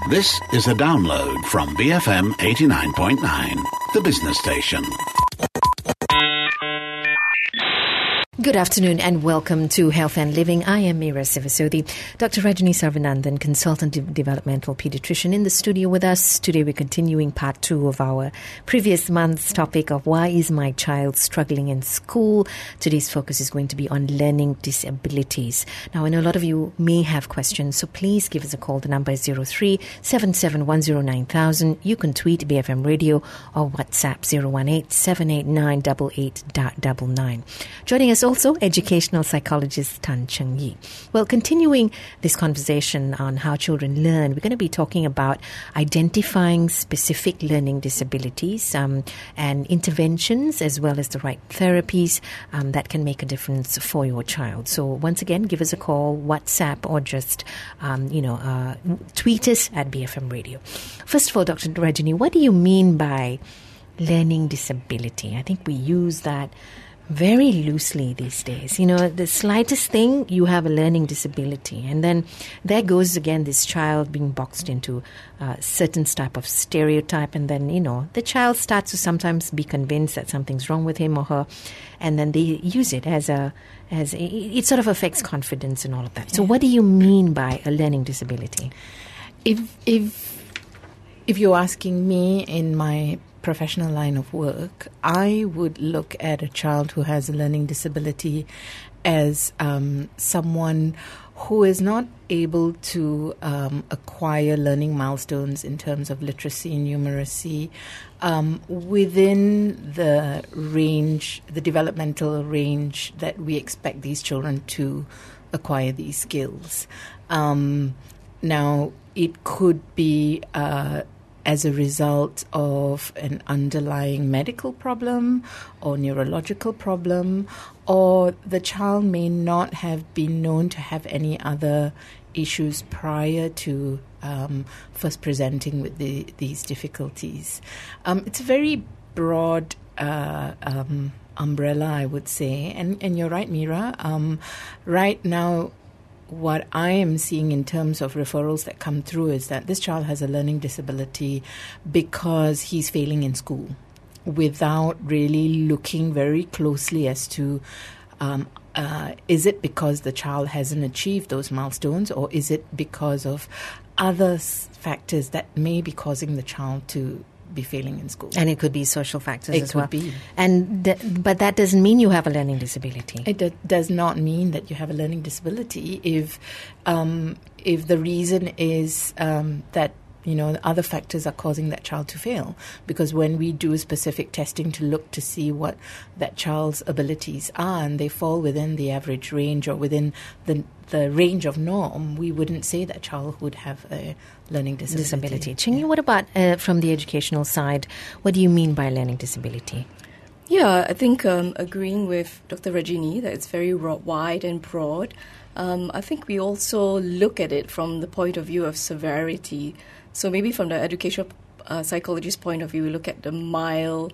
This is a download from BFM 89.9, the business station. Good afternoon and welcome to Health and Living. I am Meera Sivasodi. Dr. Rajani Sarvananthan, consultant developmental pediatrician, in the studio with us. Today we're continuing part 2 of our previous month's topic of why is my child struggling in school. Today's focus is going to be on learning disabilities. Now, I know a lot of you may have questions, so please give us a call. The number is 03-77109000. You can tweet BFM Radio or WhatsApp 018-789-8899. Joining us also educational psychologist Tan Cheng Yi. Well, continuing this conversation on how children learn, we're going to be talking about identifying specific learning disabilities and interventions, as well as the right therapies that can make a difference for your child. So once again, give us a call, WhatsApp, or just tweet us at BFM Radio. First of all, Dr. Rajani, what do you mean by learning disability? I think we use that very loosely these days. You know, the slightest thing, you have a learning disability. And then there goes again this child being boxed into a certain type of stereotype. And then, you know, the child starts to sometimes be convinced that something's wrong with him or her. And then they use it it sort of affects confidence and all of that. So what do you mean by a learning disability? If you're asking me in my professional line of work, I would look at a child who has a learning disability as someone who is not able to acquire learning milestones in terms of literacy and numeracy within the range, the developmental range that we expect these children to acquire these skills. Now, it could be as a result of an underlying medical problem or neurological problem, or the child may not have been known to have any other issues prior to first presenting with these difficulties. It's a very broad umbrella, I would say. And you're right, Meera. Right now, what I am seeing in terms of referrals that come through is that this child has a learning disability because he's failing in school without really looking very closely as to is it because the child hasn't achieved those milestones, or is it because of other factors that may be causing the child to be failing in school. And it could be social factors as well. It could be. But that doesn't mean you have a learning disability. It does not mean that you have a learning disability if the reason is that, you know, other factors are causing that child to fail. Because when we do specific testing to look to see what that child's abilities are, and they fall within the average range or within the range of norm, we wouldn't say that child would have a learning disability. Cheng Yi, what about from the educational side? What do you mean by learning disability? Yeah, I think agreeing with Dr. Rajani that it's very wide and broad. I think we also look at it from the point of view of severity. So maybe from the educational psychologist point of view, we look at the mild,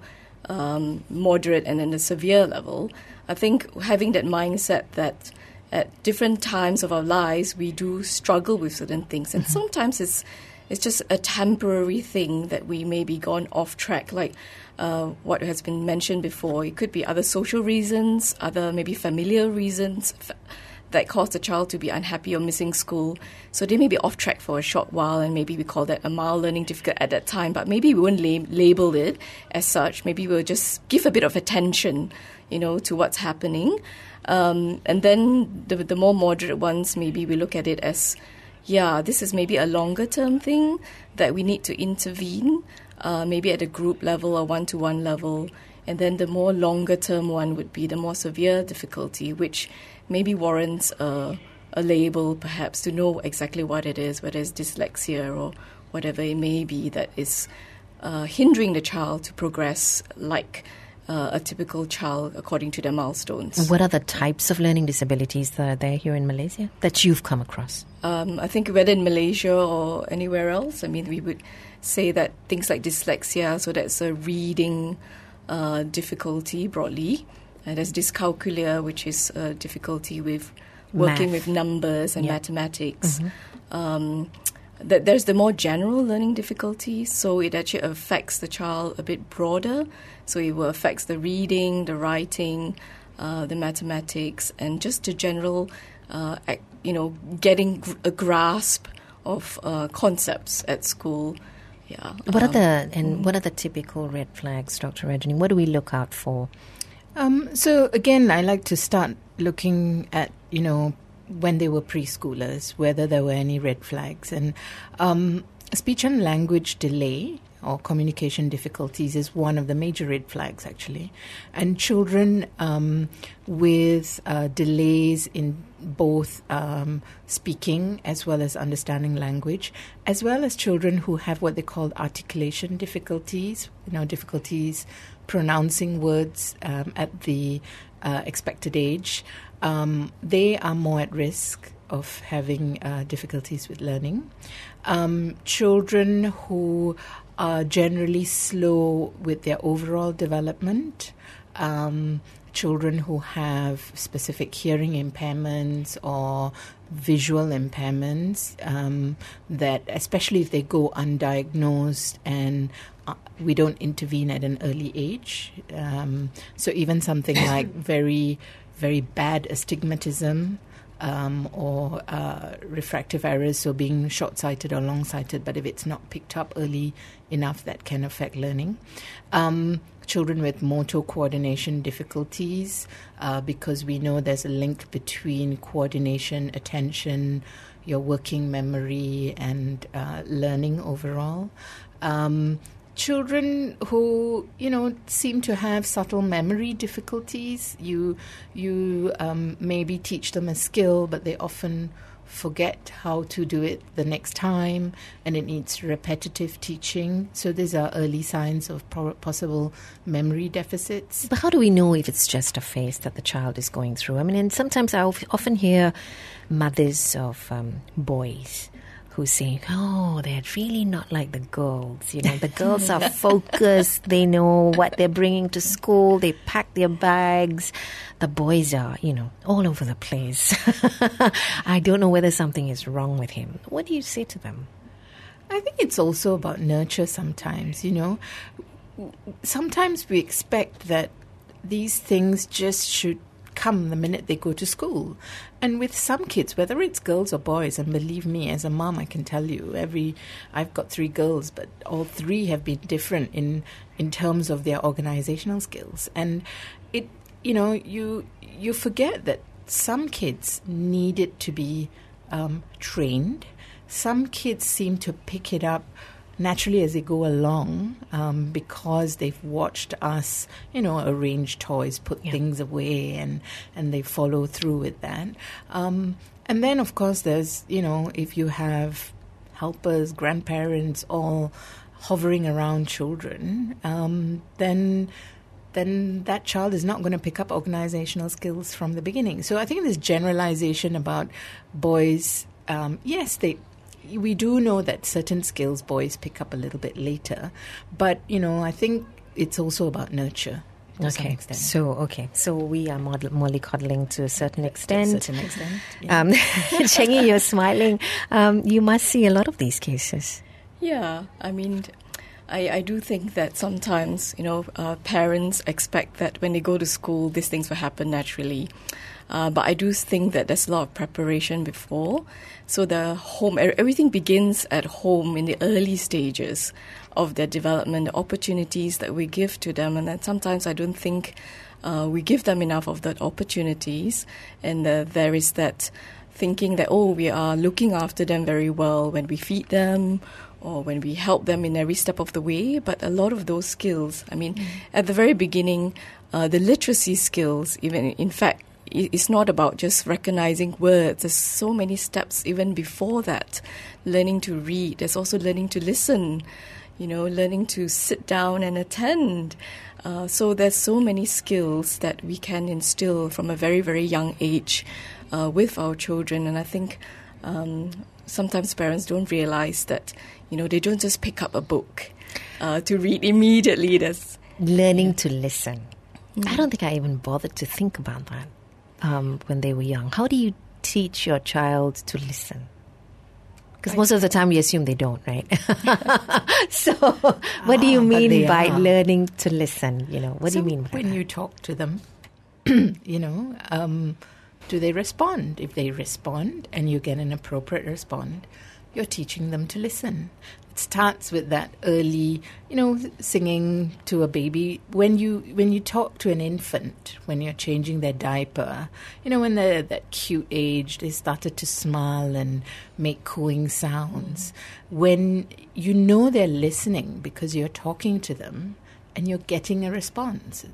moderate, and then the severe level. I think having that mindset that at different times of our lives, we do struggle with certain things. And sometimes it's just a temporary thing that we may be gone off track, like what has been mentioned before. It could be other social reasons, other maybe familiar reasons that cause the child to be unhappy or missing school. So they may be off track for a short while, and maybe we call that a mild learning difficulty at that time, but maybe we won't label it as such. Maybe we'll just give a bit of attention, you know, to what's happening. And then the more moderate ones, maybe we look at it as, this is maybe a longer term thing that we need to intervene, maybe at a group level or one-to-one level. And then the more longer term one would be the more severe difficulty, which maybe warrants a label perhaps to know exactly what it is, whether it's dyslexia or whatever it may be that is hindering the child to progress like a typical child according to their milestones. What are the types of learning disabilities that are there here in Malaysia that you've come across? I think whether in Malaysia or anywhere else, I mean, we would say that things like dyslexia, so that's a reading difficulty broadly. There's dyscalculia, which is a difficulty with working with numbers and mathematics. there's the more general learning difficulties, so it actually affects the child a bit broader. So it will affect the reading, the writing, the mathematics, and just the general, getting a grasp of concepts at school. Yeah. What are the typical red flags, Dr. Rajani? What do we look out for? So again, I like to start looking at, when they were preschoolers, whether there were any red flags. And speech and language delay or communication difficulties is one of the major red flags, actually. And children with delays in both speaking as well as understanding language, as well as children who have what they call articulation difficulties, difficulties pronouncing words at the expected age, they are more at risk of having difficulties with learning. Children who are generally slow with their overall development, children who have specific hearing impairments or visual impairments, that especially if they go undiagnosed and we don't intervene at an early age. So even something like very, very bad astigmatism, or refractive errors, so being short-sighted or long-sighted, but if it's not picked up early enough, that can affect learning. Children with motor coordination difficulties, because we know there's a link between coordination, attention, your working memory, and learning overall. Children who, seem to have subtle memory difficulties. You maybe teach them a skill, but they often forget how to do it the next time, and it needs repetitive teaching. So these are early signs of possible memory deficits. But how do we know if it's just a phase that the child is going through? I mean, and sometimes I often hear mothers of boys who say, they're really not like the girls. The girls are focused. They know what they're bringing to school. They pack their bags. The boys are, all over the place. I don't know whether something is wrong with him. What do you say to them? I think it's also about nurture sometimes, Sometimes we expect that these things just should come the minute they go to school. And with some kids, whether it's girls or boys, and believe me, as a mom, I can tell you, I've got 3 girls, but all 3 have been different in terms of their organizational skills. And it, you forget that some kids need it to be trained. Some kids seem to pick it up naturally as they go along, because they've watched us, arrange toys, put things away, and they follow through with that. And then, of course, there's, if you have helpers, grandparents, all hovering around children, then that child is not going to pick up organizational skills from the beginning. So I think this generalization about boys, yes, we do know that certain skills boys pick up a little bit later, but I think it's also about nurture to some extent. So we are mollycoddling to a certain extent. To a certain extent. Yeah. Cheng Yi, you're smiling. You must see a lot of these cases. Yeah, I mean, I do think that sometimes parents expect that when they go to school, these things will happen naturally. But I do think that there's a lot of preparation before. So everything begins at home in the early stages of their development, the opportunities that we give to them. And then sometimes I don't think we give them enough of that opportunities. And there is that thinking that, we are looking after them very well when we feed them or when we help them in every step of the way. But a lot of those skills, at the very beginning, the literacy skills, even in fact, it's not about just recognizing words. There's so many steps even before that. Learning to read. There's also learning to listen, learning to sit down and attend. So there's so many skills that we can instill from a very, very young age with our children. And I think sometimes parents don't realize that, they don't just pick up a book to read immediately. There's learning to listen. I don't think I even bothered to think about that. When they were young. How do you teach your child to listen? Because most of the time we assume they don't, right? So what do you mean by learning to listen? What do you mean by when that? you talk to them, do they respond? If they respond and you get an appropriate response, you're teaching them to listen. It starts with that early, singing to a baby. When you talk to an infant, when you're changing their diaper, when they're that cute age, they started to smile and make cooing sounds. When they're listening because you're talking to them and you're getting a response,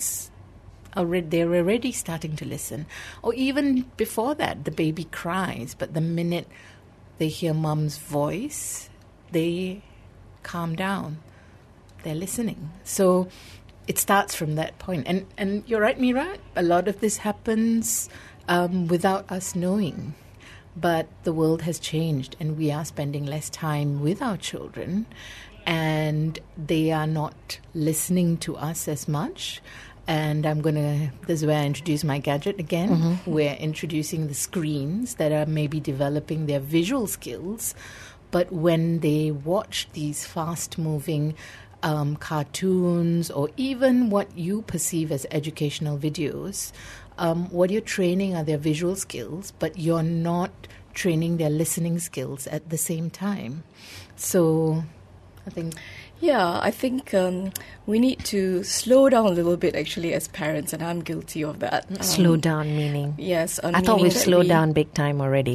they're already starting to listen. Or even before that, the baby cries, but the minute they hear mom's voice, they calm down. They're listening. So it starts from that point. And you're right, Mira, a lot of this happens without us knowing. But the world has changed and we are spending less time with our children and they are not listening to us as much. And this is where I introduce my gadget again. Mm-hmm. We're introducing the screens that are maybe developing their visual skills. But when they watch these fast-moving cartoons or even what you perceive as educational videos, what you're training are their visual skills, but you're not training their listening skills at the same time. So I think... Yeah, I think we need to slow down a little bit, actually, as parents, and I'm guilty of that. Slow down meaning? Yes. I thought we've slowed down big time already.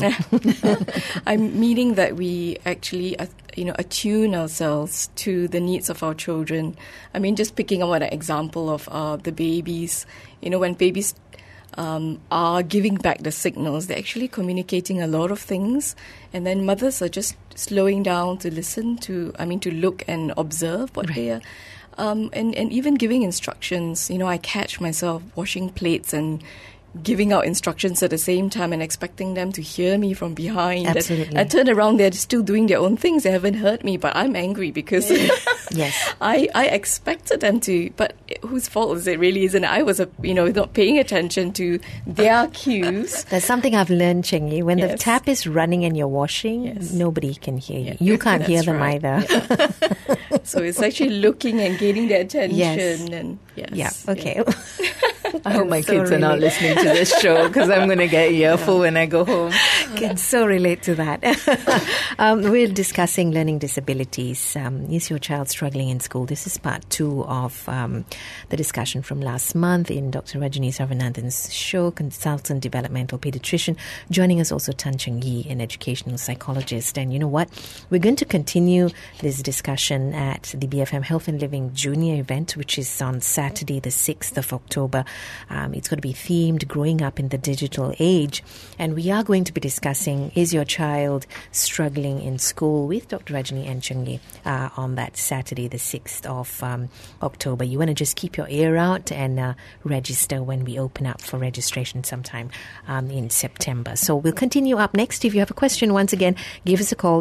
I'm meaning that we actually, attune ourselves to the needs of our children. I mean, just picking up on an example of the babies, when babies are giving back the signals, they're actually communicating a lot of things, and then mothers are just slowing down to listen to look and observe what they are, and even giving instructions. I catch myself washing plates and giving out instructions at the same time and expecting them to hear me from behind. Absolutely. I turn around, they're still doing their own things. They haven't heard me, but I'm angry because yes, I expected them to. But whose fault is it really? Isn't it? I was, not paying attention to their cues. There's something I've learned, Cheng Yi. When the Yes. tap is running and you're washing, Yes. nobody can hear you. Yeah. You can't hear That's them right. either. Yeah. So it's actually looking and gaining their attention. Yes. And yes. Yeah, okay. I hope my So kids are not really- listening to this show because I'm going to get a earful when I go home. Can so relate to that. We're discussing learning disabilities. Is your child struggling in school? This is part 2 of the discussion from last month in Dr. Rajini Sarvananthan's show, consultant developmental pediatrician. Joining us also Tan Cheng Yi, an educational psychologist. And you know what? We're going to continue this discussion at the BFM Health and Living Junior event, which is on Saturday, the 6th of October. It's going to be themed Growing Up in the Digital Age. And we are going to be discussing, is your child struggling in school, with Dr. Rajini and Cheng Yi on that Saturday, the 6th of October. You want to just keep your ear out and register when we open up for registration sometime in September. So we'll continue up next. If you have a question, once again, give us a call,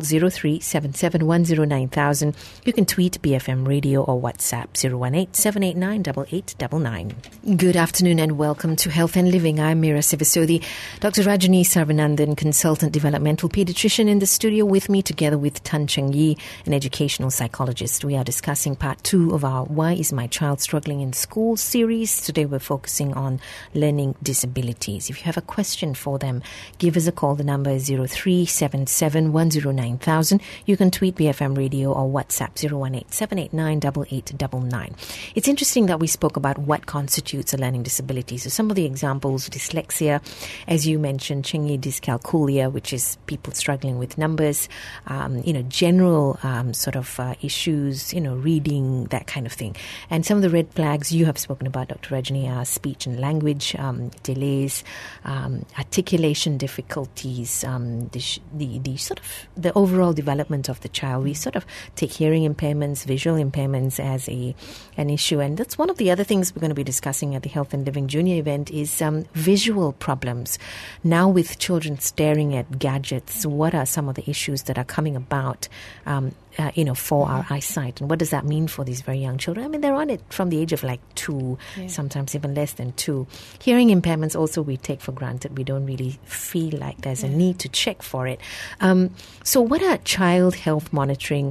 03-77109000. You can tweet BFM Radio or WhatsApp 018-789-8899. Good afternoon and welcome to Health and Living. I'm Mira Sivasodi. Dr. Rajini Sarvananthan, consultant developmental pediatrician, in the studio with me, together with Tan Cheng Yi, an educational psychologist. We are discussing part 2 of our Why is My Child Struggling in School series. Today we're focusing on learning disabilities. If you have a question for them, give us a call. The number is 03-77109000. You can tweet BFM Radio or WhatsApp 018-789-8899. It's interesting that we spoke about what constitutes a learning disability. So some of the examples: dyslexia, as you mentioned, Cheng Yi, dyscalculia, which is people struggling with numbers, general issues, reading, that kind of thing. And some of the red flags you have spoken about, Dr. Rajini, are speech and language delays, articulation difficulties, the overall development of the child. We sort of take hearing impairments, visual impairments as an issue, and that's one of the other things we're going to be discussing at the Health and Living Junior event is visual problems. Now with children staring staring at gadgets, what are some of the issues that are coming about, for our eyesight? And what does that mean for these very young children? I mean, they're on it from the age of like 2, sometimes even less than 2. Hearing impairments also we take for granted. We don't really feel like there's a need to check for it. So what are child health monitoring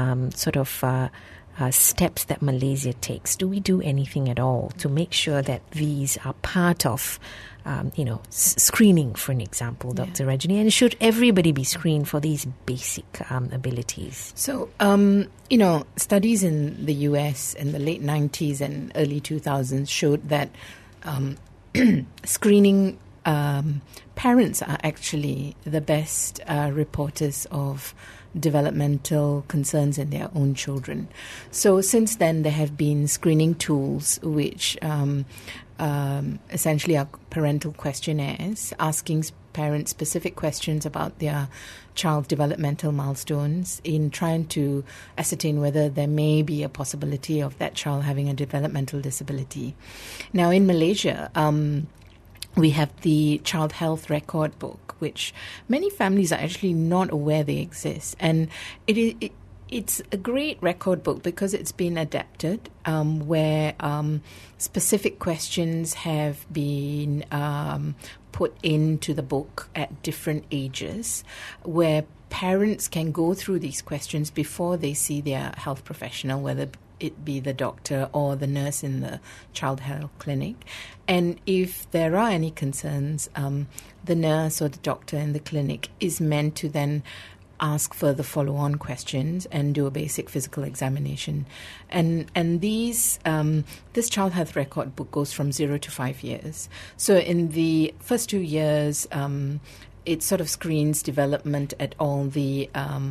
steps that Malaysia takes? Do we do anything at all to make sure that these are part of, screening, for an example, Dr. Rajini? And should everybody be screened for these basic abilities? So, studies in the US in the late 90s and early 2000s showed that screening parents are actually the best reporters of developmental concerns in their own children. So since then, there have been screening tools which essentially are parental questionnaires asking parents specific questions about their child's developmental milestones in trying to ascertain whether there may be a possibility of that child having a developmental disability. Now, in Malaysia, we have the Child Health Record Book, which many families are actually not aware they exist. And it's a great record book because it's been adapted where specific questions have been put into the book at different ages, where parents can go through these questions before they see their health professional, whether it be the doctor or the nurse in the child health clinic. And if there are any concerns, the nurse or the doctor in the clinic is meant to then ask further follow-on questions and do a basic physical examination. And this child health record book goes from 0 to 5 years. So in the first 2 years, it sort of screens development at all the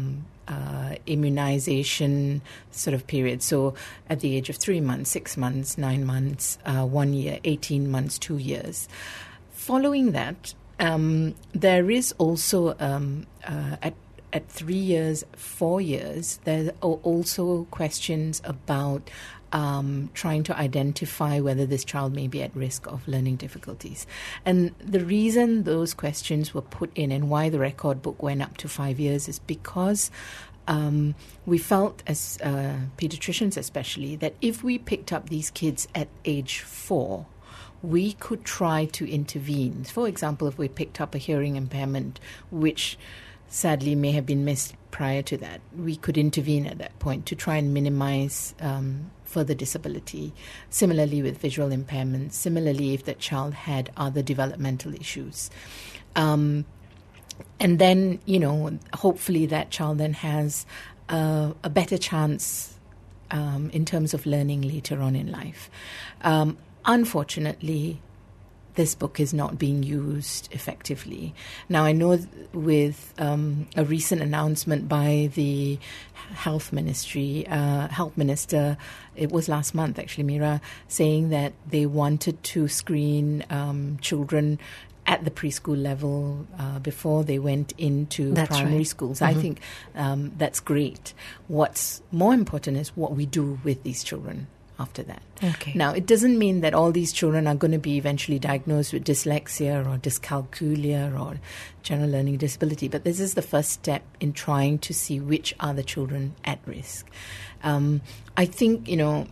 immunization sort of period. So at the age of 3 months, 6 months, 9 months, 1 year, 18 months, 2 years. Following that, there is also at 3 years, 4 years, there are also questions about trying to identify whether this child may be at risk of learning difficulties. And the reason those questions were put in and why the record book went up to 5 years is because we felt, as pediatricians especially, that if we picked up these kids at age 4, we could try to intervene. For example, if we picked up a hearing impairment, which sadly may have been missed prior to that, we could intervene at that point to try and minimize further disability. Similarly with visual impairments, similarly if that child had other developmental issues. And then, hopefully that child then has a better chance in terms of learning later on in life. Unfortunately, this book is not being used effectively. Now, I know with a recent announcement by the health minister, it was last month actually, Mira, saying that they wanted to screen children at the preschool level before they went into primary schools. Mm-hmm. I think that's great. What's more important is what we do with these children after that. Okay. Now, it doesn't mean that all these children are going to be eventually diagnosed with dyslexia or dyscalculia or general learning disability, but this is the first step in trying to see which are the children at risk. I think,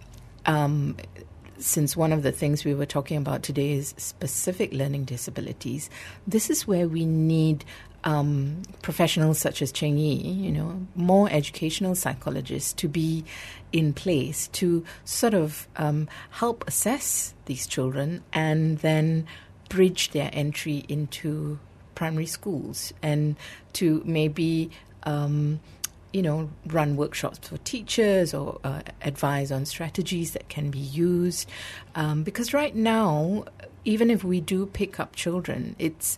since one of the things we were talking about today is specific learning disabilities, this is where we need professionals such as Cheng Yi, more educational psychologists to be in place to sort of help assess these children and then bridge their entry into primary schools and to maybe run workshops for teachers or advise on strategies that can be used. Because right now, even if we do pick up children, it's,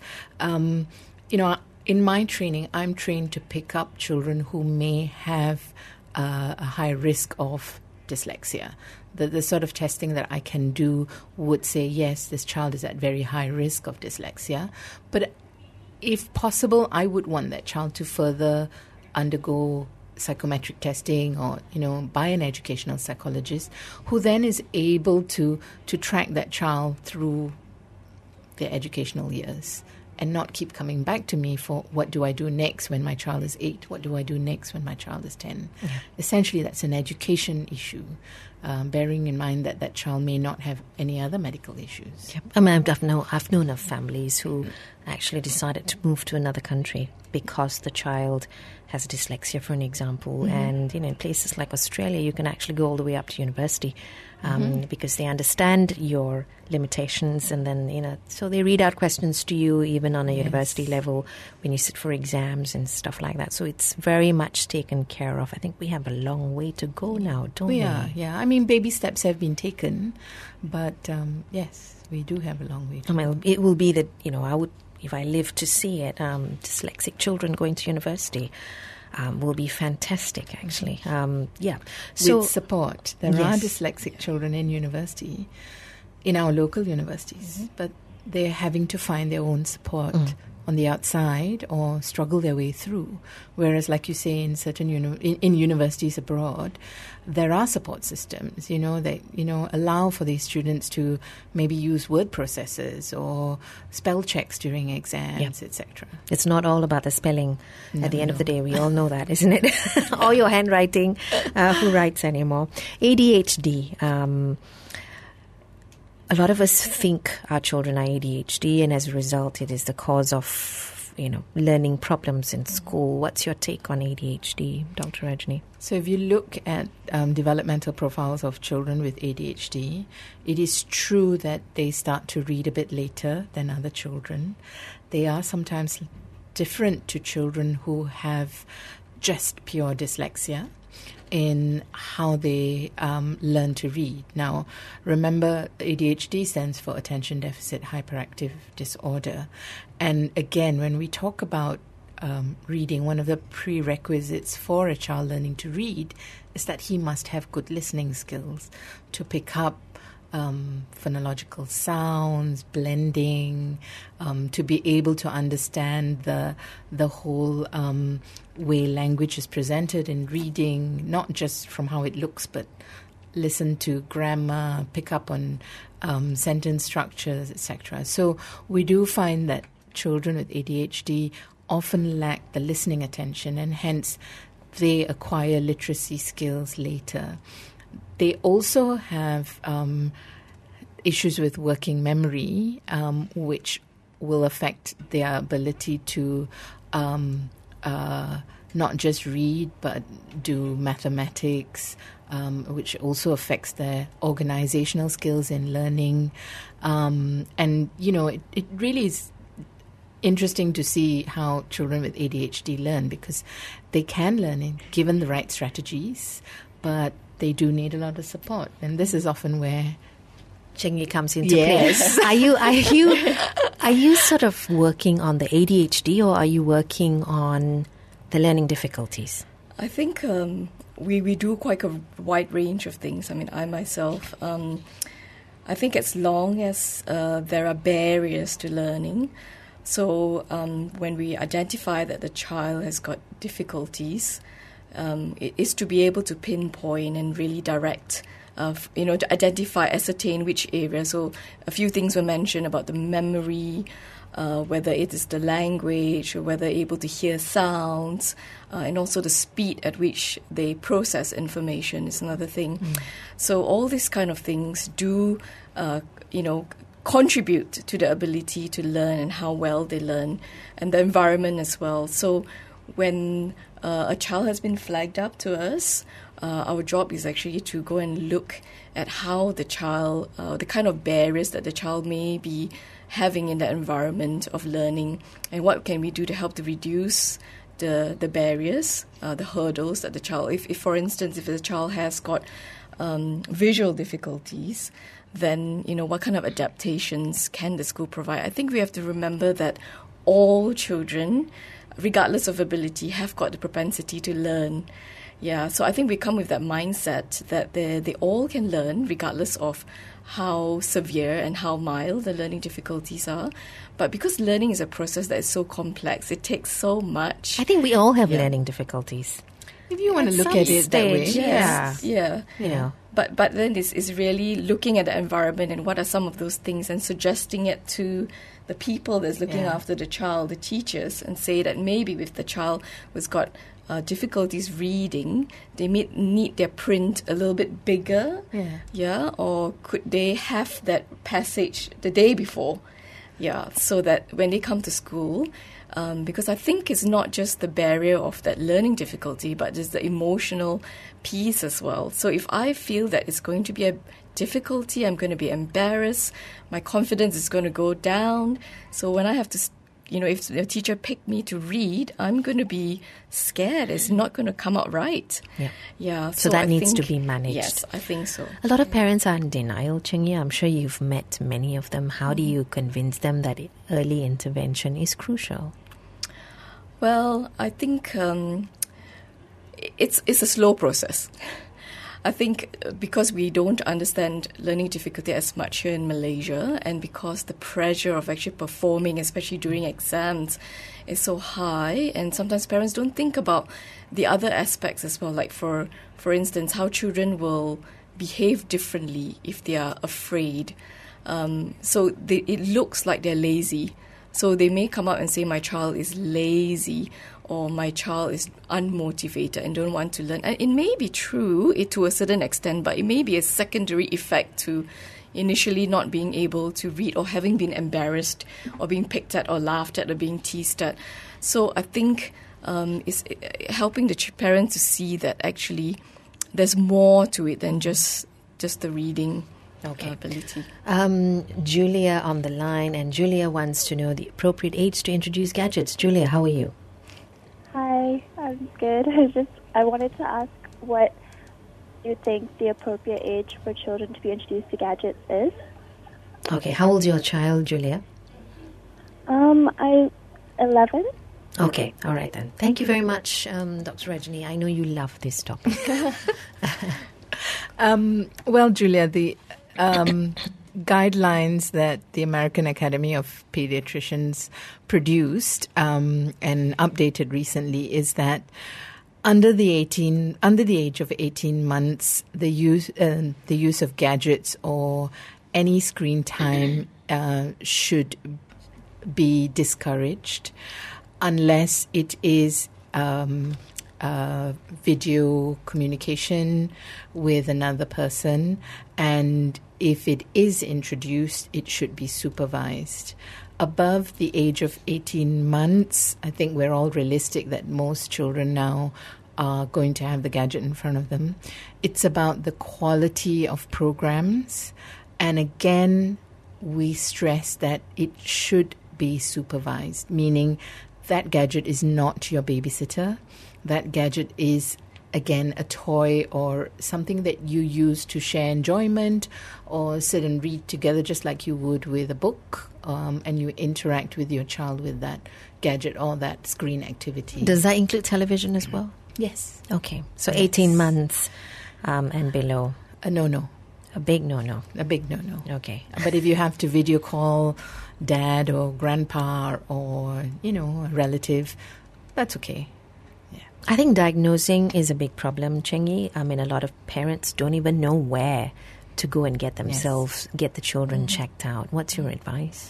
in my training, I'm trained to pick up children who may have a high risk of dyslexia. The sort of testing that I can do would say, yes, this child is at very high risk of dyslexia. But if possible, I would want that child to further undergo psychometric testing or, by an educational psychologist who then is able to track that child through their educational years and not keep coming back to me for what do I do next when my child is 8? What do I do next when my child is 10? Yeah. Essentially, that's an education issue, bearing in mind that that child may not have any other medical issues. Yep. I mean, I've known of families who actually decided to move to another country because the child has dyslexia, for an example. And, in places like Australia, you can actually go all the way up to university because they understand your limitations. And then, so they read out questions to you even on a university level when you sit for exams and stuff like that. So it's very much taken care of. I think we have a long way to go now, don't we? Yeah. I mean, baby steps have been taken, but yes, we do have a long way to go. I mean, it will be that, if I live to see it, dyslexic children going to university will be fantastic, actually. So with support. There are dyslexic children in university, in our local universities, but they're having to find their own support on the outside or struggle their way through. Whereas, like you say, in certain in universities abroad, there are support systems, that, allow for these students to maybe use word processors or spell checks during exams, etc. It's not all about the spelling at the end of the day. We all know that, isn't it? Or your handwriting. Who writes anymore? ADHD. A lot of us think our children are ADHD, and as a result, it is the cause of, learning problems in school. What's your take on ADHD, Dr. Rajni? So if you look at developmental profiles of children with ADHD, it is true that they start to read a bit later than other children. They are sometimes different to children who have just pure dyslexia in how they learn to read. Now, remember, ADHD stands for Attention Deficit Hyperactive Disorder. And again, when we talk about reading, one of the prerequisites for a child learning to read is that he must have good listening skills to pick up phonological sounds, blending, to be able to understand the whole way language is presented in reading, not just from how it looks, but listen to grammar, pick up on sentence structures, etc. So we do find that children with ADHD often lack the listening attention, and hence they acquire literacy skills later. They also have issues with working memory, which will affect their ability to not just read, but do mathematics, which also affects their organizational skills in learning. And, it really is interesting to see how children with ADHD learn, because they can learn it given the right strategies, but they do need a lot of support, and this is often where Cheng Yi comes into place. Are you sort of working on the ADHD, or are you working on the learning difficulties? I think we do quite a wide range of things. I mean, I myself, I think as long as there are barriers to learning, so when we identify that the child has got difficulties, it is to be able to pinpoint and really direct, to identify, ascertain which area. So a few things were mentioned about the memory, whether it is the language or whether able to hear sounds, and also the speed at which they process information is another thing. So all these kind of things do, contribute to the ability to learn and how well they learn, and the environment as well. So when a child has been flagged up to us, our job is actually to go and look at how the child, the kind of barriers that the child may be having in that environment of learning, and what can we do to help to reduce the barriers, the hurdles that the child, if for instance, if the child has got visual difficulties, then, what kind of adaptations can the school provide? I think we have to remember that all children, regardless of ability, have got the propensity to learn. Yeah, so I think we come with that mindset that they all can learn regardless of how severe and how mild the learning difficulties are. But because learning is a process that is so complex, it takes so much. I think we all have learning difficulties. If you want to look at it that way. Yeah. But then it's really looking at the environment and what are some of those things and suggesting it to the people that's looking after the child, the teachers, and say that maybe if the child has got difficulties reading, they may need their print a little bit bigger, or could they have that passage the day before, so that when they come to school, because I think it's not just the barrier of that learning difficulty, but there's the emotional piece as well. So if I feel that it's going to be a difficulty, I'm going to be embarrassed, my confidence is going to go down. So when I have to, if the teacher picked me to read, I'm going to be scared. It's not going to come out right. So that needs to be managed. Yes, I think so. A lot of parents are in denial, Cheng Yi. I'm sure you've met many of them. How do you convince them that early intervention is crucial? Well, I think it's a slow process. I think because we don't understand learning difficulty as much here in Malaysia, and because the pressure of actually performing, especially during exams, is so high, and sometimes parents don't think about the other aspects as well, like for instance, how children will behave differently if they are afraid. It looks like they're lazy. So they may come out and say, my child is lazy, or my child is unmotivated and don't want to learn. And it may be true to a certain extent, but it may be a secondary effect to initially not being able to read, or having been embarrassed, or being picked at, or laughed at, or being teased at. So I think it's helping the parent to see that actually there's more to it than just the reading ability. Julia on the line, and Julia wants to know the appropriate age to introduce gadgets. Julia, how are you? Hi, I'm good. I wanted to ask what you think the appropriate age for children to be introduced to gadgets is. Okay, how old's your child, Julia? I'm 11. Okay, all right then. Thank you very much, Dr. Rajini. I know you love this topic. Well, Julia, the guidelines that the American Academy of Pediatricians produced and updated recently is that under the age of 18 months, the use of gadgets or any screen time should be discouraged unless it is video communication with another person, and if it is introduced, it should be supervised. Above the age of 18 months, I think we're all realistic that most children now are going to have the gadget in front of them. It's about the quality of programs, and again, we stress that it should be supervised, meaning that gadget is not your babysitter. That gadget is, again, a toy or something that you use to share enjoyment or sit and read together just like you would with a book, and you interact with your child with that gadget or that screen activity. Does that include television as well? Yes. Okay, so 18 months and below. A no-no. A big no-no. A big no-no. Okay. But if you have to video call dad or grandpa or, a relative, that's okay. I think diagnosing is a big problem, Cheng Yi. I mean, a lot of parents don't even know where to go and get themselves, get the children checked out. What's your advice?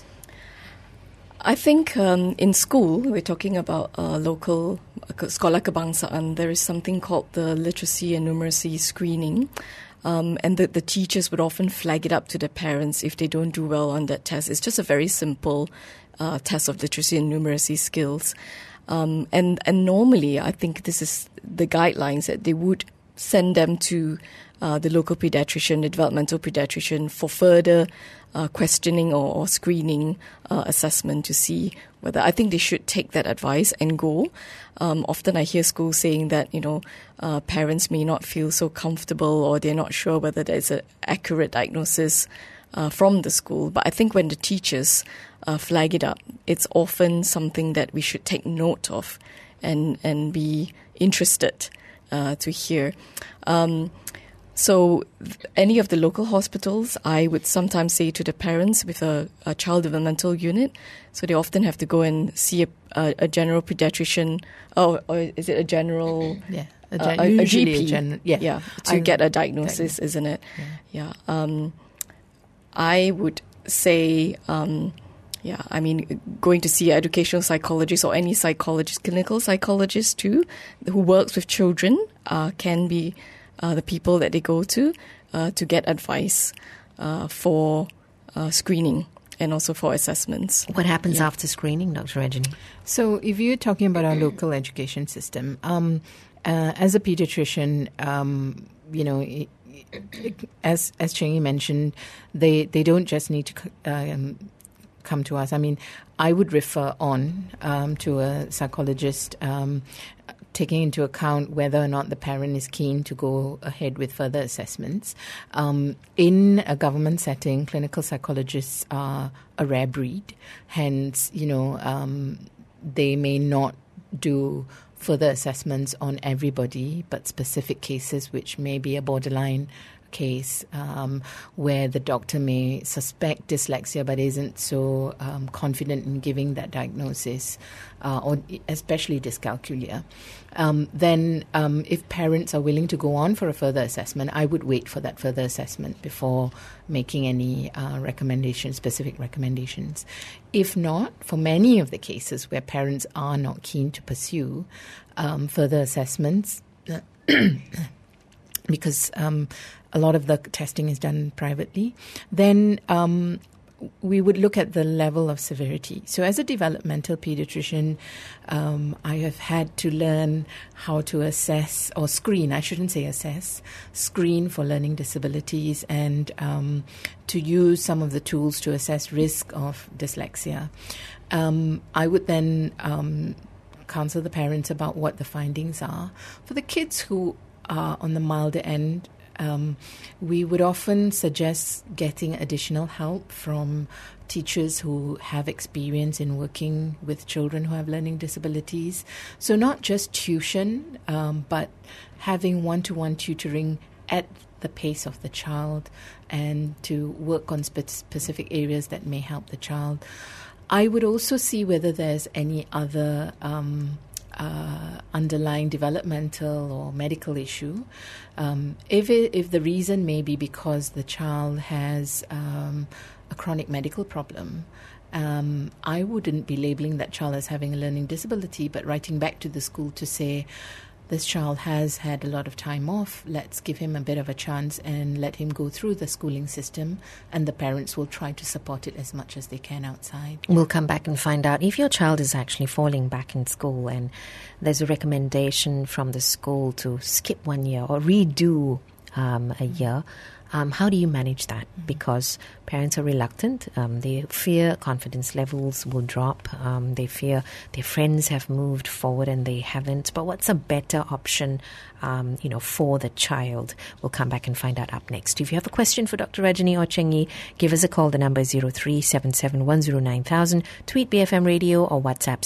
I think in school, we're talking about local Sekolah Kebangsaan, there is something called the literacy and numeracy screening. And the teachers would often flag it up to the parents if they don't do well on that test. It's just a very simple test of literacy and numeracy skills. And normally, I think this is the guidelines that they would send them to the local pediatrician, the developmental pediatrician, for further questioning or screening assessment to see whether. I think they should take that advice and go. Often I hear schools saying that, parents may not feel so comfortable or they're not sure whether there's an accurate diagnosis from the school. But I think when the teachers flag it up, it's often something that we should take note of and be interested to hear. So any of the local hospitals, I would sometimes say to the parents with a child developmental unit, so they often have to go and see a general pediatrician, or is it a general... A GP, to get a diagnosis, isn't it? Yeah. I would say, going to see an educational psychologist or any psychologist, clinical psychologist too, who works with children, can be the people that they go to get advice for screening and also for assessments. What happens after screening, Dr. Rajini? So if you're talking about our local education system, as a pediatrician, as Cheng Yi mentioned, they don't just need to come to us. I mean, I would refer on to a psychologist, taking into account whether or not the parent is keen to go ahead with further assessments. In a government setting, clinical psychologists are a rare breed. Hence, they may not do further assessments on everybody, but specific cases which may be a borderline case where the doctor may suspect dyslexia but isn't so confident in giving that diagnosis, or especially dyscalculia. Then if parents are willing to go on for a further assessment, I would wait for that further assessment before making any specific recommendations. If not, for many of the cases where parents are not keen to pursue further assessments, because a lot of the testing is done privately, then we would look at the level of severity. So as a developmental pediatrician, I have had to learn how to assess or screen, I shouldn't say assess, screen for learning disabilities, and to use some of the tools to assess risk of dyslexia. I would then counsel the parents about what the findings are. For the kids who are on the milder end, we would often suggest getting additional help from teachers who have experience in working with children who have learning disabilities. So not just tuition, but having one-to-one tutoring at the pace of the child and to work on specific areas that may help the child. I would also see whether there's any other underlying developmental or medical issue. If the reason may be because the child has a chronic medical problem, I wouldn't be labeling that child as having a learning disability, but writing back to the school to say, this child has had a lot of time off, let's give him a bit of a chance and let him go through the schooling system, and the parents will try to support it as much as they can outside. We'll come back and find out if your child is actually falling back in school and there's a recommendation from the school to skip 1 year or redo a year. How do you manage that? Because parents are reluctant. They fear confidence levels will drop. They fear their friends have moved forward and they haven't. But what's a better option, for the child? We'll come back and find out up next. If you have a question for Dr. Rajini or Cheng Yi, give us a call. The number is 0377109000. Tweet BFM Radio or WhatsApp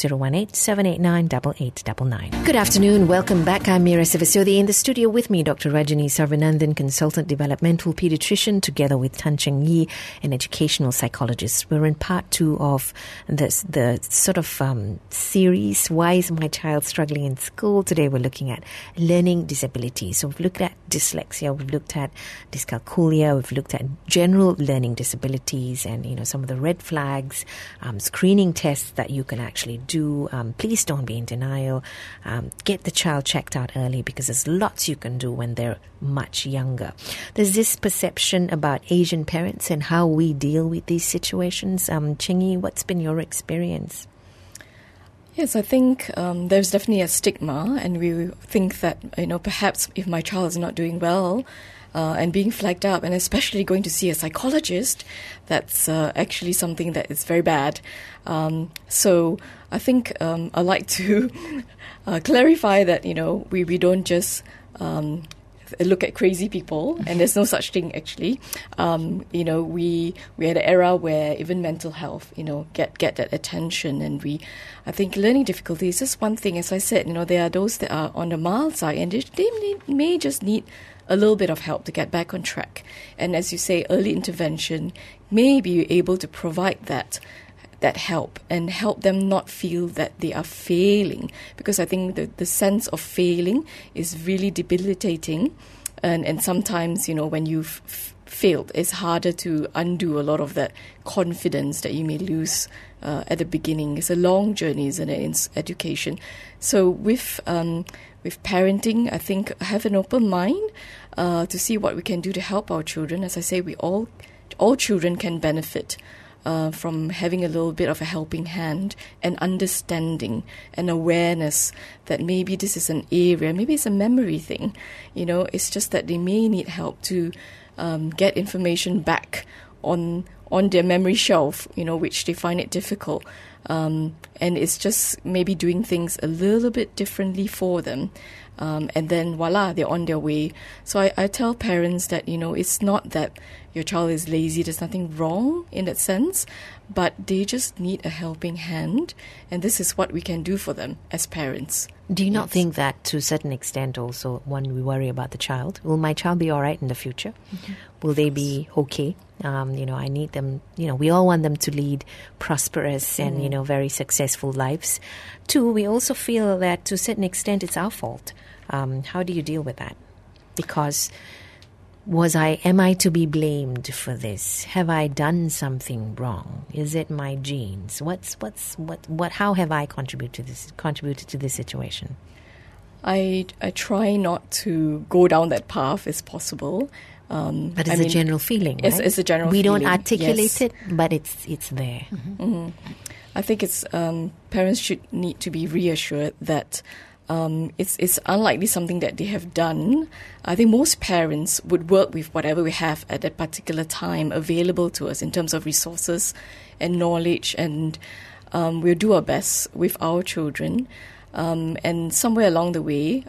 018-789-8899. Good afternoon. Welcome back. I'm Meera Sivasodi. In the studio with me, Dr. Rajini Sarvananthan, consultant developmental pediatrician, together with Tan Cheng Yi, an educational psychologist. We're in part 2 of the sort of series, Why is My Child Struggling in School? Today we're looking at learning disabilities. So we've looked at dyslexia, we've looked at dyscalculia, we've looked at general learning disabilities and, some of the red flags, screening tests that you can actually do. Please don't be in denial. Get the child checked out early because there's lots you can do when they're much younger. There's this perception about Asian parents and how we deal with these situations. Cheng Yi, what's been your experience? Yes, I think there's definitely a stigma, and we think that, perhaps if my child is not doing well and being flagged up, and especially going to see a psychologist, that's actually something that is very bad. So I think I'd like to clarify that, we don't just look at crazy people, and there's no such thing actually. We had an era where even mental health, get that attention, and I think learning difficulties is just one thing. As I said, there are those that are on the mild side, and they may just need a little bit of help to get back on track. And as you say, early intervention may be able to provide that help and help them not feel that they are failing, because I think the sense of failing is really debilitating, and sometimes, when you've failed, it's harder to undo a lot of that confidence that you may lose at the beginning. It's a long journey, isn't it, in education. So with parenting, I think have an open mind to see what we can do to help our children. As I say, all children can benefit from having a little bit of a helping hand and understanding and awareness that maybe this is an area, maybe it's a memory thing. It's just that they may need help to get information back on their memory shelf, which they find it difficult. And it's just maybe doing things a little bit differently for them. And then voila, they're on their way. So I tell parents that, it's not that your child is lazy, there's nothing wrong in that sense, but they just need a helping hand. And this is what we can do for them as parents. Do you not think that to a certain extent also when we worry about the child, will my child be all right in the future? Mm-hmm. Will they be okay? I need them, we all want them to lead prosperous and, very successful lives. Two, we also feel that to a certain extent it's our fault. How do you deal with that? Because am I to be blamed for this? Have I done something wrong? Is it my genes? How have I contributed to this situation? I try not to go down that path as possible. But it's a general feeling, right? It's a general feeling. We don't articulate it, but it's there. Mm-hmm. Mm-hmm. I think it's parents should need to be reassured that it's unlikely something that they have done. I think most parents would work with whatever we have at that particular time available to us in terms of resources and knowledge, and we'll do our best with our children. And somewhere along the way,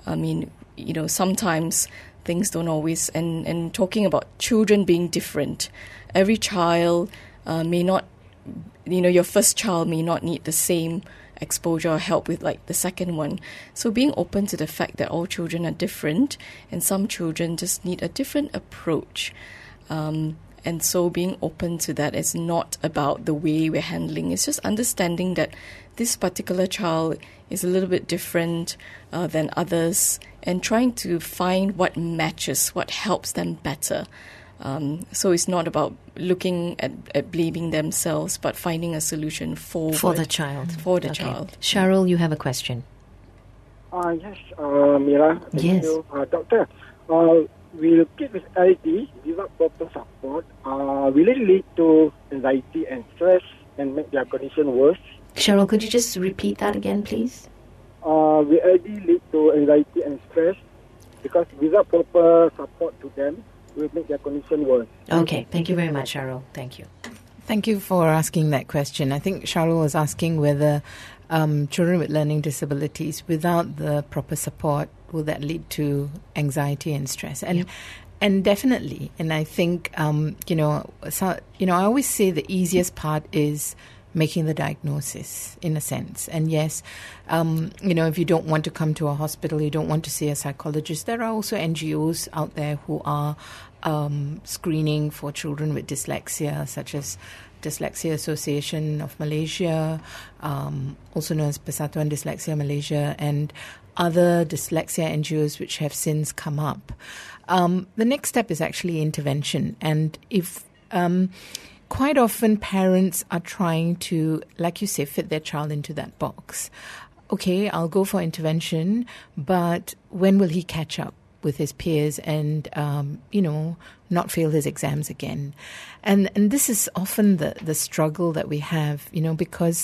sometimes things don't always, and talking about children being different, every child may not, your first child may not need the same exposure or help with like the second one. So being open to the fact that all children are different and some children just need a different approach. And so being open to that is not about the way we're handling. It's just understanding that this particular child is a little bit different than others, and trying to find what matches, what helps them better. So it's not about looking at blaming themselves, but finding a solution for the child. For the child. Cheryl, you have a question. Yes, Mira. Yes. Thank you, Doctor. Will kids with AD without proper support will it lead to anxiety and stress and make their condition worse? Cheryl, could you just repeat that again, please? Will AD lead to anxiety and stress? Because without proper support to them, will make their condition worse. Okay, thank you very much, Cheryl. Thank you. Thank you for asking that question. I think Cheryl was asking whether children with learning disabilities, without the proper support, will that lead to anxiety and stress? And and definitely. And I think I always say the easiest part is making the diagnosis, in a sense. And yes, if you don't want to come to a hospital, you don't want to see a psychologist, there are also NGOs out there who are screening for children with dyslexia, such as Dyslexia Association of Malaysia, also known as Persatuan Dyslexia Malaysia, and other dyslexia NGOs which have since come up. The next step is actually intervention. And if quite often parents are trying to, like you say, fit their child into that box. Okay, I'll go for intervention, but when will he catch up with his peers and, not fail his exams again? And this is often the struggle that we have, because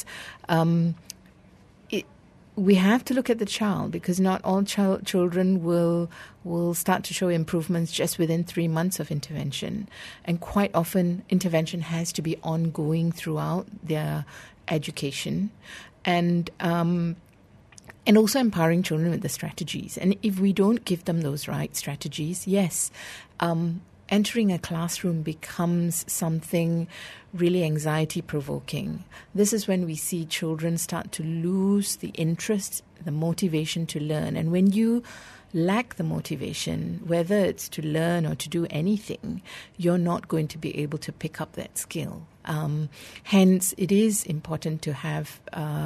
we have to look at the child, because not all children will start to show improvements just within 3 months of intervention. And quite often, intervention has to be ongoing throughout their education. And also empowering children with the strategies. And if we don't give them those right strategies, yes, entering a classroom becomes something really anxiety-provoking. This is when we see children start to lose the interest, the motivation to learn. And when you lack the motivation, whether it's to learn or to do anything, you're not going to be able to pick up that skill. Hence, it is important to have,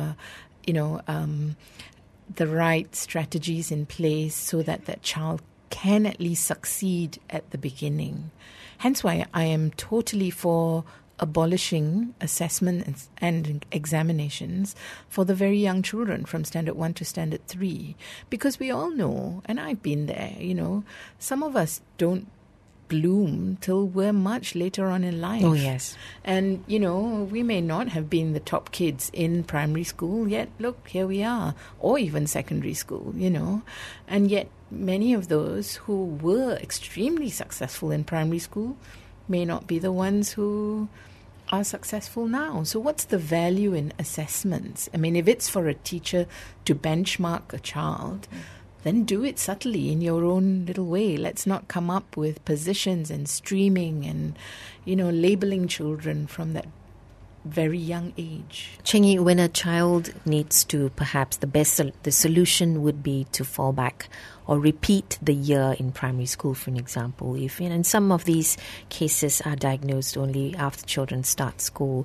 the right strategies in place so that that child can at least succeed at the beginning. Hence why I am totally for abolishing assessment and examinations for the very young children from Standard 1 to Standard 3. Because we all know, and I've been there, some of us don't bloom till we're much later on in life. Oh, yes. And, we may not have been the top kids in primary school, yet look, here we are, or even secondary school, And yet many of those who were extremely successful in primary school may not be the ones who are successful now. So what's the value in assessments? I mean, if it's for a teacher to benchmark a child, then do it subtly in your own little way. Let's not come up with positions and streaming and, labeling children from that very young age. Cheng Yi, when a child needs to, perhaps the solution would be to fall back or repeat the year in primary school, for an example. If in some of these cases are diagnosed only after children start school,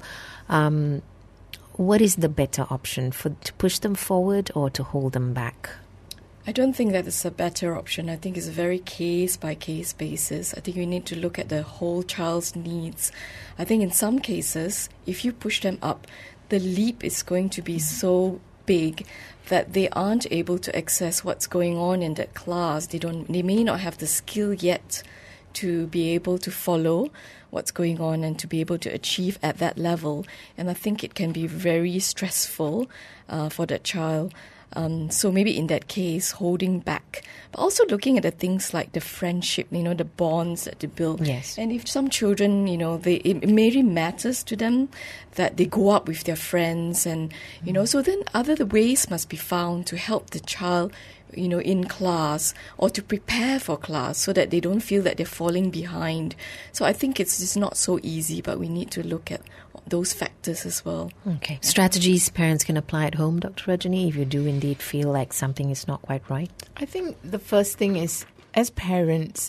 what is the better option, to push them forward or to hold them back? I don't think that is a better option. I think it's a very case-by-case basis. I think we need to look at the whole child's needs. I think in some cases, if you push them up, the leap is going to be so big that they aren't able to access what's going on in that class. They may not have the skill yet to be able to follow what's going on and to be able to achieve at that level. And I think it can be very stressful for that child. So maybe in that case, holding back, but also looking at the things like the friendship, the bonds that they build. Yes. And if some children, it really matters to them that they go out with their friends and, so then other ways must be found to help the child, in class or to prepare for class so that they don't feel that they're falling behind. So I think it's just not so easy, but we need to look at those factors as well. Okay. Strategies parents can apply at home, Dr. Rajani, if you do indeed feel like something is not quite right? I think the first thing is, as parents,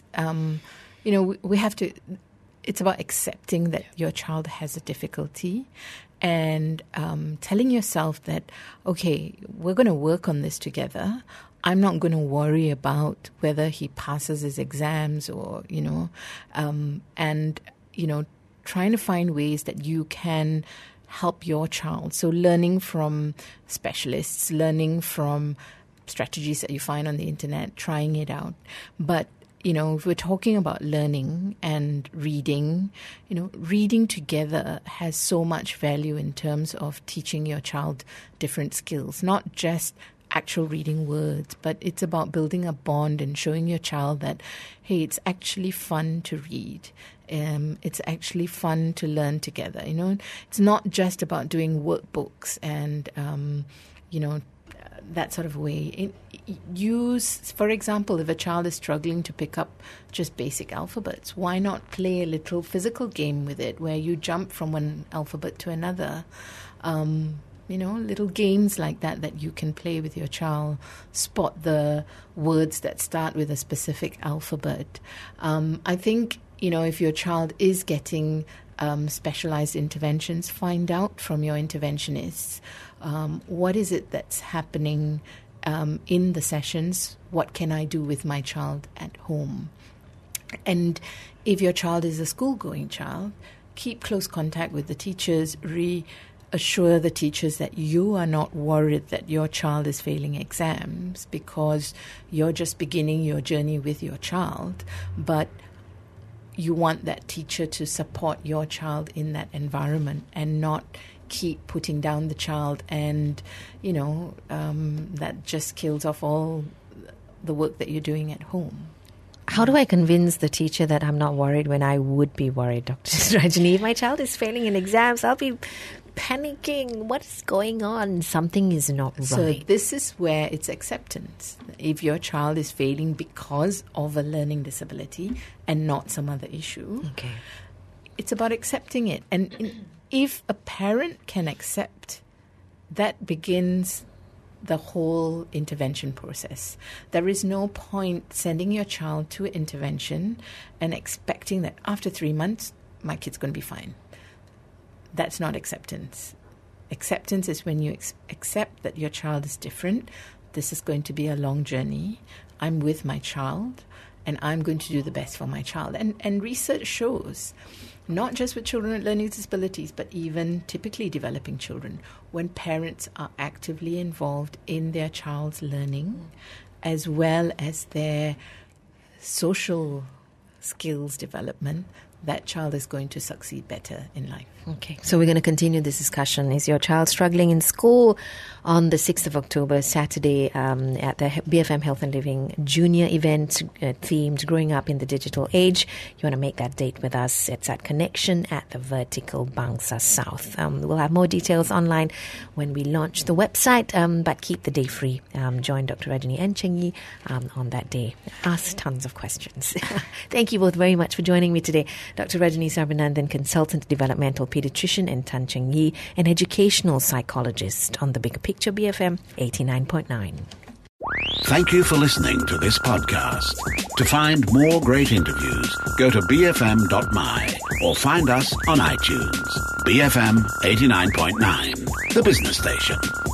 we have to, it's about accepting that your child has a difficulty and telling yourself that, okay, we're going to work on this together. I'm not going to worry about whether he passes his exams or, trying to find ways that you can help your child. So learning from specialists, learning from strategies that you find on the internet, trying it out. But, if we're talking about learning and reading, reading together has so much value in terms of teaching your child different skills, not just actual reading words, but it's about building a bond and showing your child that, hey, it's actually fun to read. It's actually fun to learn together. It's not just about doing workbooks and, that sort of way. For example, if a child is struggling to pick up just basic alphabets, why not play a little physical game with it where you jump from one alphabet to another? Little games like that you can play with your child, spot the words that start with a specific alphabet. I think, if your child is getting specialized interventions, find out from your interventionists what is it that's happening in the sessions, what can I do with my child at home. And if your child is a school-going child, keep close contact with the teachers, assure the teachers that you are not worried that your child is failing exams because you're just beginning your journey with your child, but you want that teacher to support your child in that environment and not keep putting down the child and, that just kills off all the work that you're doing at home. How do I convince the teacher that I'm not worried when I would be worried, Dr. Rajani? If my child is failing in exams, I'll be panicking. What is going on? Something is not right. So this is where it's acceptance. If your child is failing because of a learning disability and not some other issue, okay, it's about accepting it. And if a parent can accept, that begins the whole intervention process. There is no point sending your child to intervention and expecting that after 3 months, my kid's going to be fine. That's not acceptance. Acceptance is when you accept that your child is different. This is going to be a long journey. I'm with my child, and I'm going to do the best for my child. And research shows, not just with children with learning disabilities, but even typically developing children, when parents are actively involved in their child's learning, as well as their social skills development, that child is going to succeed better in life. Okay, so we're going to continue this discussion. Is your child struggling in school? On the 6th of October, Saturday, at the BFM Health and Living Junior event themed Growing Up in the Digital Age. You want to make that date with us. It's at Connection at the Vertical Bangsa South. We'll have more details online when we launch the website, but keep the day free. Join Dr. Rajini and Cheng Yi on that day. Ask tons of questions. Thank you both very much for joining me today. Dr. Rajini Sarvananthan, Consultant Developmental Pediatrician, and Tan Cheng Yi, an Educational Psychologist, on the Bigger Picture BFM 89.9. Thank you for listening to this podcast. To find more great interviews, go to bfm.my or find us on iTunes. BFM 89.9, the business station.